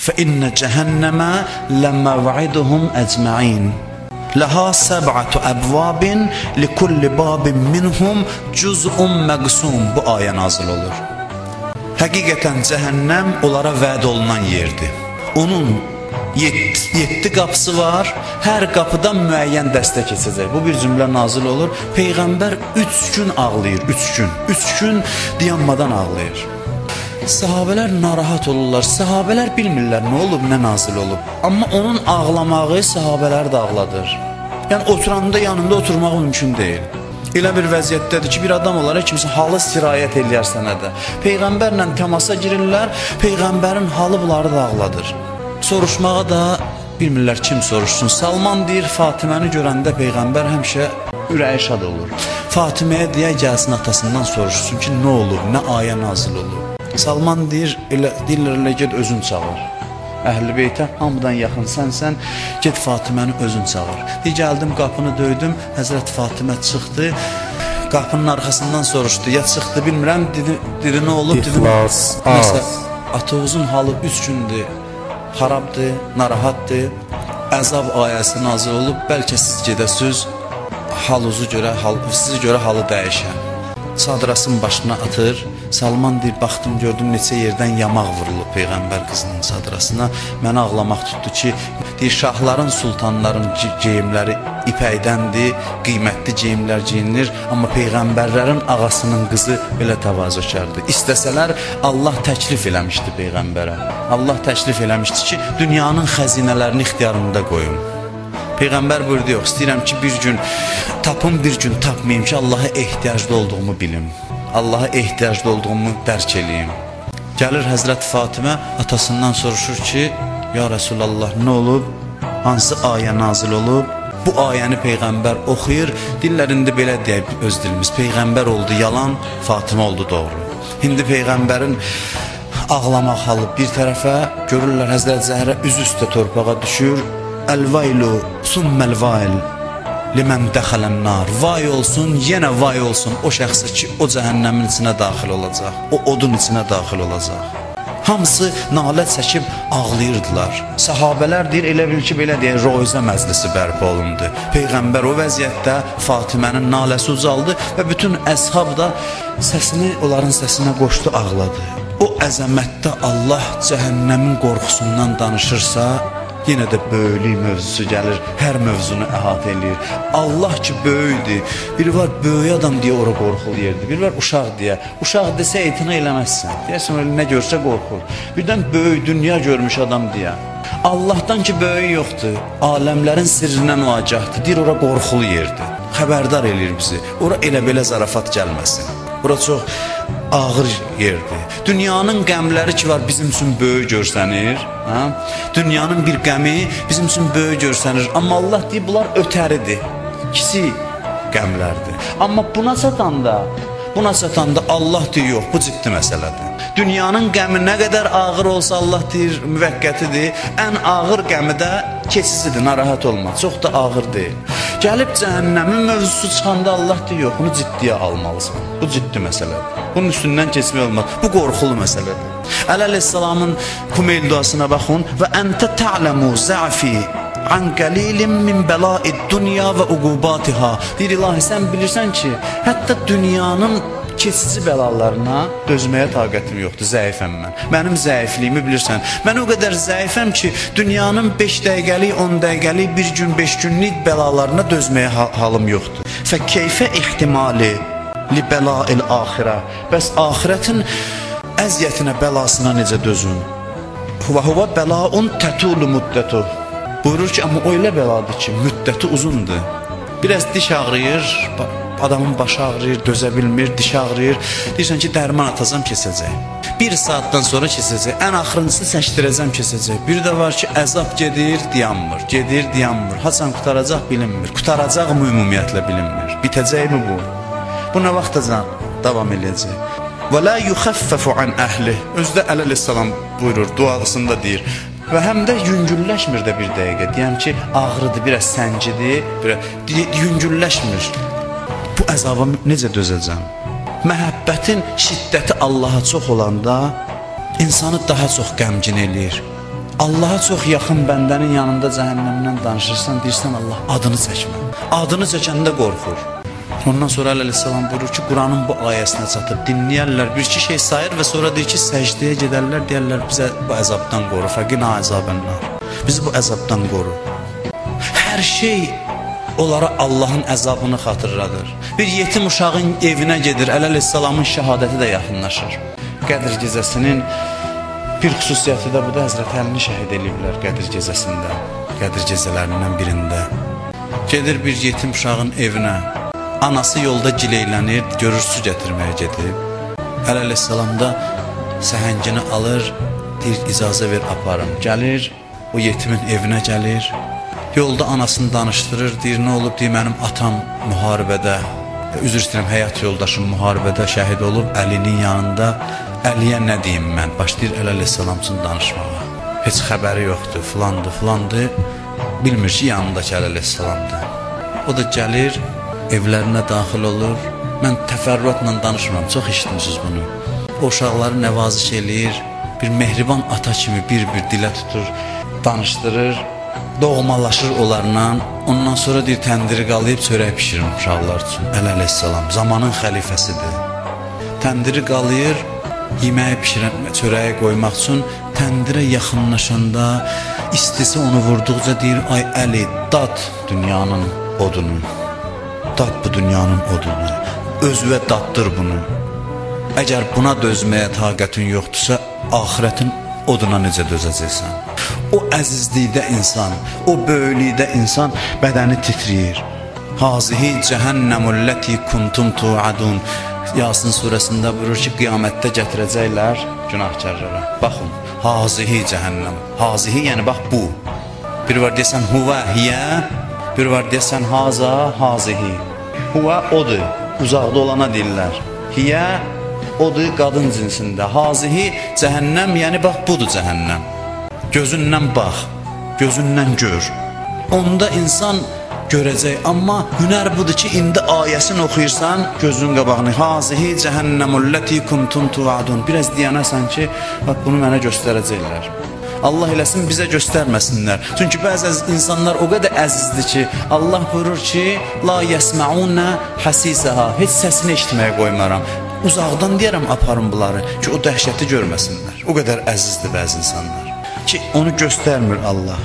فَإِنَّ جَهَنَّمَ لَمَوْعِدُهُمْ أَجْمَعِينَ لَهَا سَبْعَةُ أَبْوَابٍ لِكُلِّ بَابٍ مِّنْهُمْ جُزْءٌ مَقْسُوم. Bu ayə nazil olur. Həqiqətən cəhənnəm onlara vəd olunan yerdir. Onun 7 qapısı var, hər qapıdan müəyyən dəstə keçəcək. Bu bir cümlə nazil olur. Peyğəmbər 3 gün ağlayır, 3 gün dayanmadan ağlayır. Sahabələr narahat olurlar, sahabələr bilmirlər nə olub, nə nazil olub. Amma onun ağlamağı sahabələr də ağladır. Yəni oturanda yanında oturmaq mümkün deyil. Elə bir vəziyyətdədir ki, bir adam olaraq kimsə halı sirayət eləyər sənə də. Peyğəmbərlə təmasa girirlər, Peyğəmbərin halı bunları da ağladır. Soruşmağa da bilmirlər kim soruşsun. Salman deyir, Fatiməni görəndə Peyğəmbər həmişə ürəyi şad olur. Fatiməyə deyə gəlsin atasından soruşsun ki, nə olub, nə ayə nazil olub. Salman deyir, deyirlər, get özün çağır. Əhl-i beytə hamıdan yaxın sənsən, get Fatiməni özün çağır. Deyir, gəldim, qapını döydüm, Həzrət Fatimə çıxdı, qapının arxasından soruşdu, ya çıxdı bilmirəm, dedi nə olub, dedim, nəsə, Atovuzun halı 3 gündür, xarabdır, narahatdır, əzab ayəsi nazil olub, bəlkə siz gedəsiz, sizi görə halı dəyişən. Sadırasının başına atır, Salman deyir, baxdım, gördüm neçə yerdən yamaq vurulub Peyğəmbər qızının sadırasına. Mənə ağlamaq tutdu ki, deyir, şahların, sultanların geyimləri ipəkdəndir, qiymətli geyimlər geyinilir, amma Peyğəmbərlərin ağasının qızı belə təvazökardır. İstəsələr, Allah təklif eləmişdi Peyğəmbərə. Allah təklif eləmişdi ki, dünyanın xəzinələrini ixtiyarında qoyun. Peyğəmbər buyurdu, yox, istəyirəm ki, bir gün tapım, bir gün tapmayayım ki, Allaha ehtiyaclı olduğumu bilim. Allaha ehtiyaclı olduğumu dərk eləyim. Gəlir Həzrət Fatimə, atasından soruşur ki, ya Rəsulallah, nə olub? Hansı ayə nazil olub? Bu ayəni Peyğəmbər oxuyur, dillərində belə deyib öz dilimiz. Peyğəmbər oldu yalan, Fatimə oldu doğru. İndi Peyğəmbərin ağlamaq halı bir tərəfə, görürlər Həzrət Zəhrə üz üstə torpağa düşür. Əl-vaylu summəl-vayl limən dəxələn-nar. Vay olsun, yenə vay olsun o şəxsə ki, o cəhənnəmin içinə daxil olacaq, o odun içinə daxil olacaq. Hamısı nalə çəkib ağlayırdılar. Səhabələr deyir, elə bil ki, belə deyək, roizə məclisi bərpa olundu. Peyğəmbər o vəziyyətdə Fatimənin naləsi ucaldı və bütün əshab da onların səsinə qoşdu, ağladı. O əzəmətdə Allah cəhənnəmin qorxusundan danışırsa, yenə də böyüklük mövzusu gəlir, hər mövzunu əhatə eləyir. Allah ki, böyükdür. Biri var, böyük adam deyə ora qorxuluyerdi. Biri var, uşaq deyə. Uşaq desə etina eləməzsən. Deyəsən, öyle nə görsə qorxur. Birdən böyük dünya görmüş adam deyə. Allahdan ki, böyük yoxdur. Aləmlərin sirrindən vacahdır. Deyir, ora qorxuluyerdi. Xəbərdar eləyir bizi. Ora elə-belə zarafat gəlməsin. Ora çox ağır yerdir. Dünyanın qəmləri ki var bizim üçün böyük görsənir. Dünyanın bir qəmi bizim üçün böyük görsənir. Amma Allah deyir, bunlar ötəridir. Kiçik qəmlərdir. Amma buna çatanda Allah deyir, yox, bu ciddi məsələdir. Dünyanın qəmi nə qədər ağır olsa Allah deyir, müvəqqətidir. Ən ağır qəmi də keçicidir, narahat olma. Çox da ağır deyil. Gəlib cəhənnəmin mövzusu çıxanda Allah deyir, yox, bunu ciddiyə almalısan. Bu ciddi məsələdir. Bunun üstündən keçmək olmaz. Bu qorxulu məsələdir. Əleyhissalamın Kumeyl duasına baxın. Və əntə ta'ləmu zəfi an qəlilin min bəla'id dünya və uqubatiha. Deyir, ilahi, sən bilirsən ki, hətta dünyanın keçici bəlalarına dözməyə taqətim yoxdur, zəifəm mən. Mənim zəifliyimi bilirsən. Mən o qədər zəifəm ki, dünyanın 5 dəqiqəlik, 10 dəqiqəlik, bir gün, 5 günlük bəlalarına dözməyə halım yoxdur. Fə keyfə ihtimali li bəla'il axirə. Bəs axirətin əziyyətinə, bəlasına necə dözün? Və huvə bəla'un tətulu müddətu. Buyurur ki, amma o elə bəladır ki, müddəti uzundur. Biraz diş ağrıyır, adamın başı ağrıyır, dözə bilmir, diş ağrıyır. Deyirsən ki, dərman atacam, keçəcək. 1 saatdan sonra keçəcək. Ən axırıncısı çəkdirəcəm, keçəcək. Bir də var ki, əzab gedir, dayanmır. Gedir, dayanmır. Haçan qutaracaq, bilinmir. Qutaracaq mı ümumiyyətlə bilinmir. Bitəcək mi bu? Bu nə vaxtacan davam edəcək? Və la yuxəffəfu an əhli. Özdə əleyhissalam buyurur, duasında deyir. Və həm də yüngülləşmir də bir dəqiqə. Deyəm ki, ağrıdır, biraz səngidir, yüngülləşmir. Bu əzaba necə dözəcəm? Məhəbbətin şiddəti Allaha çox olanda insanı daha çox qəmgin eləyir. Allah'a çox yaxın bəndənin yanında cəhənnəmdən danışırsan, deyirsən Allah adını çəkmə. Adını çəkəndə qorxur. Ondan sonra Əleyhisselam buyurur ki, Quranın bu ayəsinə çatıb dinləyərlər, bir-iki şey sayır və sonra deyir ki, səcdəyə gedərlər, deyərlər bizə bu əzabdan qoru, fəqina əzabənnar. Bizi bu əzabdan qoru. Hər şey onlara Allahın əzabını xatırladır. Bir yetim uşağın evinə gedir, Əleyhisselamın şəhadəti də yaxınlaşır. Qədr gecəsinin bir xüsusiyyəti də bu da Həzrət Əlini şəhid ediblər Qədr gecəsində, Qədr gecələrindən birində. Gedir bir yetim uşağın evinə, anası yolda gileylənir, görür su gətirməyə gedib. Əleyhisselam da səhəngini alır, deyir icazə ver aparım. Gəlir, o yetimin evinə gəlir, yolda anasını danışdırır, deyir nə olub, deyir mənim atam müharibədə, üzr istəyirəm, həyat yoldaşım müharibədə şəhid olub Əlinin yanında. Əliyə nə deyim mən? Başlayır Əleyhisselam üçün danışmağa. Heç xəbəri yoxdur, filandır. Bilmir ki, yanındakı Əleyhisselamdır. O da gəlir, evlərinə daxil olur. Mən təfərrüatla danışmıram, çox eşitmişsiniz bunu. O uşaqları nəvaziş eləyir, bir mehriban ata kimi bir-bir dilə tutur, danışdırır, doğmalaşır onlarla. Ondan sonra deyir, təndiri qalayıb çörək pişirin uşaqlar üçün. Əleyhisselam zamanın xəlifəsidir. Təndiri qalayır, yeməyi pişirən, çörəyə qoymaq üçün təndirə yaxınlaşanda istisi onu vurduqca deyir, ay Əli, dad dünyanın odunu, dad bu dünyanın odunu, özüvə daddır bunu. Əgər buna dözməyə taqətin yoxdursa, axirətin oduna necə dözəcəksən? O əzizlikdə insan, o böyüklükdə insan bədəni titriyir. Hazihi cəhənnəmulləti kuntum tuadun. Yasin surəsində buyurur ki, qiyamətdə gətirəcəklər günahkarlara. Baxın, hazihi cəhənnəm. Hazihi yəni bax bu. Bir var deyəsən huvə, hiyə, bir var deyəsən haza, hazihi. Huvə odur, uzaqda olana deyirlər. Hiyə odur qadın cinsində. Hazihi cəhənnəm, yəni bax budur cəhənnəm. Gözündən bax, gözündən gör. Onda insan görəcək, amma hünər budur ki, indi ayəsini oxuyursan, gözünün qabağını, hazihi cəhənnəmulləti kuntum tuadun. Biraz deyənəsən ki, bax bunu mənə göstərəcəklər. Allah eləsin bizə göstərməsinlər. Çünki bəzi insanlar o qədər əzizdir ki, Allah buyurur ki, la yəsməunə həsisəha, heç səsini eşitməyə qoymaram. Uzaqdan deyərəm aparın bunları ki, o dəhşəti görməsinlər. O qədər əzizdir bəzi insanlar ki, onu göstərmir Allah.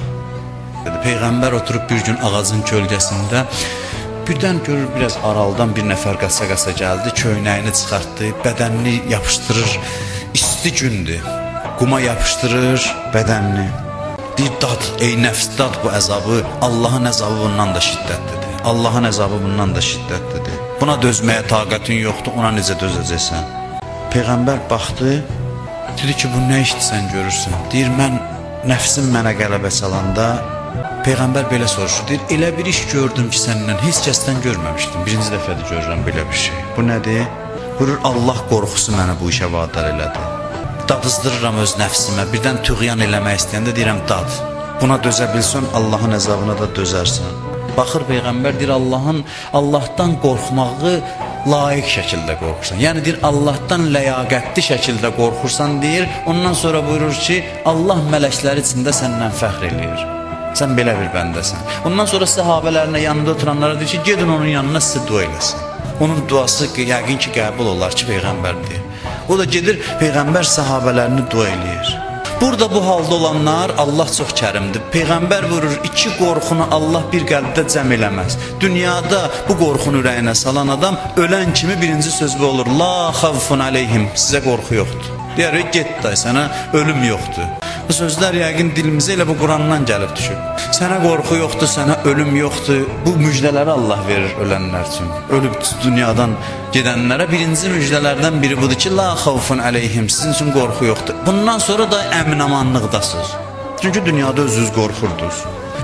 Peyğəmbər oturub bir gün ağacın kölgəsində, birdən görür biraz araldan bir nəfər qaça-qaça gəldi, köynəyini çıxartdı, bədənini yapışdırır, isti gündür, quma yapışdırır bədənini. Deyir, dad, ey nəfs, dad bu əzabı, Allahın əzabı bundan da şiddətlidir, Allahın əzabı bundan da şiddətlidir. Buna dözməyə taqətin yoxdur, ona necə dözəcəksən? Peyğəmbər baxdı, dedi ki, bu nə işdir sən görürsən? Deyir, mən nəfsim mənə qələbə çalanda, Peyğəmbər belə soruşur, deyir, elə bir iş gördüm ki, səndən heç kəsdən görməmişdim. Birinci dəfədir görürəm belə bir şey. Bu nədir? Buyurur, Allah qorxusu mənə bu işə vadar elədi. Dadızdırıram öz nəfsimə, birdən tüğyan eləmək istəyəndə deyirəm, dad. Buna dözə bilsən, Allahın əzabına da dözərsən. Baxır Peyğəmbər, deyir, Allahdan qorxmağı layiq şəkildə qorxursan. Yəni, deyir, Allahdan ləyaqətli şəkildə qorxursan, deyir. Ondan sonra buyurur ki, Allah mələkləri içində səndən fəxr eləyir. Sən belə bir bəndəsən. Ondan sonra səhabələrinə yanında oturanlara deyir ki, gedin onun yanına sizə dua eləsin. Onun duası yəqin ki, qəbul olar ki, Peyğəmbər deyir. O da gedir, Peyğəmbər səhabələrini dua eləyir. Burada bu halda olanlar, Allah çox kərimdir. Peyğəmbər vurur, iki qorxunu Allah bir qəlbdə cəm eləməz. Dünyada bu qorxunu ürəyinə salan adam ölən kimi birinci sözü olur. La xavfun aleyhim, sizə qorxu yoxdur. Deyər, get day, sənə ölüm yoxdur. Bu sözlər yəqin dilimizə elə bu Qurandan gəlib düşür. Sənə qorxu yoxdur, sənə ölüm yoxdur. Bu müjdələri Allah verir ölənlər üçün. Ölüb dünyadan gedənlərə birinci müjdələrdən biri budur ki, la xavfun aleyhim, sizin üçün qorxu yoxdur. Bundan sonra da əmin-amanlıqdasınız. Çünki dünyada özünüz qorxurdunuz.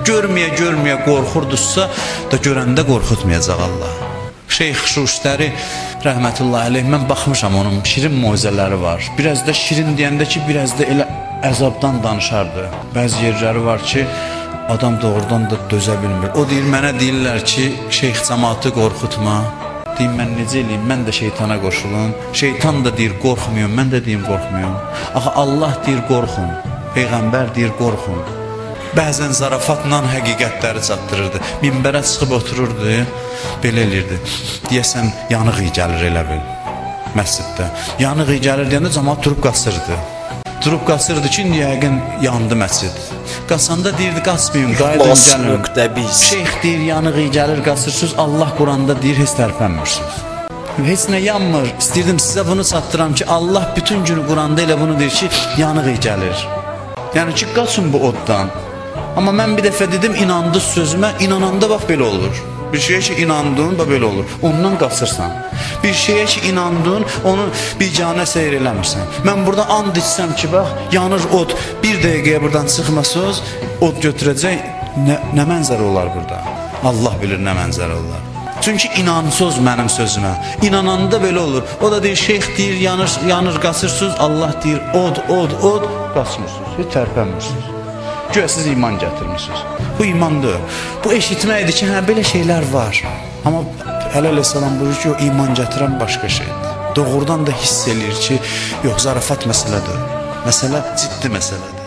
Görməyə qorxurdunuzsa da görəndə qorxutmayacaq Allah. Şeyx Şuştəri rəhmətullahi aleyh, mən baxmışam onun şirin moizələri var. Biraz da şirin deyəndə ki, biraz da elə əzabdan danışardı. Bəzi yerləri var ki, adam doğrudan da dözə bilmir. O deyir, mənə deyirlər ki, şeyx cəmaatı qorxutma. Deyim, mən necə eləyim, mən də şeytana qoşulum. Şeytan da deyir, qorxmuyorum, mən də deyim, qorxmuyorum. Axı Allah deyir, qorxun. Peyğəmbər deyir, qorxun. Bəzən zarafatla həqiqətləri çatdırırdı. Minbərə çıxıb otururdu, belə elirdi. Deyəsən, yanıq iyi gəlir elə bil məsciddə. Yanıq iyi gəlir deyəndə cəmaət durub qaçırdı. Durub qaçırdı ki, yəqin yandı məscid. Qaçanda deyirdi, qaçmayın, qayıdın, gəlin. Şeyx deyir, yanıq iyi gəlir, qaçırsınız. Allah Quranda deyir, heç tərpənmirsiniz. Heç nə yanmır. İstəyirdim sizə bunu çatdıram ki, Allah bütün günü Quranda elə bunu deyir ki, yanıq iyi gəlir. Yəni ki, qaçın bu oddan. Amma mən bir dəfə dedim, inandı sözümə, inananda bax belə olur. Bir şeyə ki inandın, bax belə olur. Ondan qaçırsan. Bir şeyə ki inandın, onu biganə seyr eləmirsən. Mən burada and içsəm ki, bax, yanır od, bir dəqiqəyə buradan çıxmasınız, od götürəcək, nə mənzərə olar burada? Allah bilir nə mənzərə olar. Çünki inansız mənim sözümə. İnananda belə olur. O da deyir, şeyx deyir, yanır, qaçırsınız. Allah deyir, od, qaçmırsınız, heç tərpənmirsiniz. Güya siz iman gətirmişsiniz. Bu imandır. Bu eşitməkdir ki, hə, belə şeylər var. Amma Əleyhisselam buyurur ki, o iman gətirən başqa şeydir. Doğrudan da hiss eləyir ki, yox, zarafat məsələdir. Məsələ ciddi məsələdir.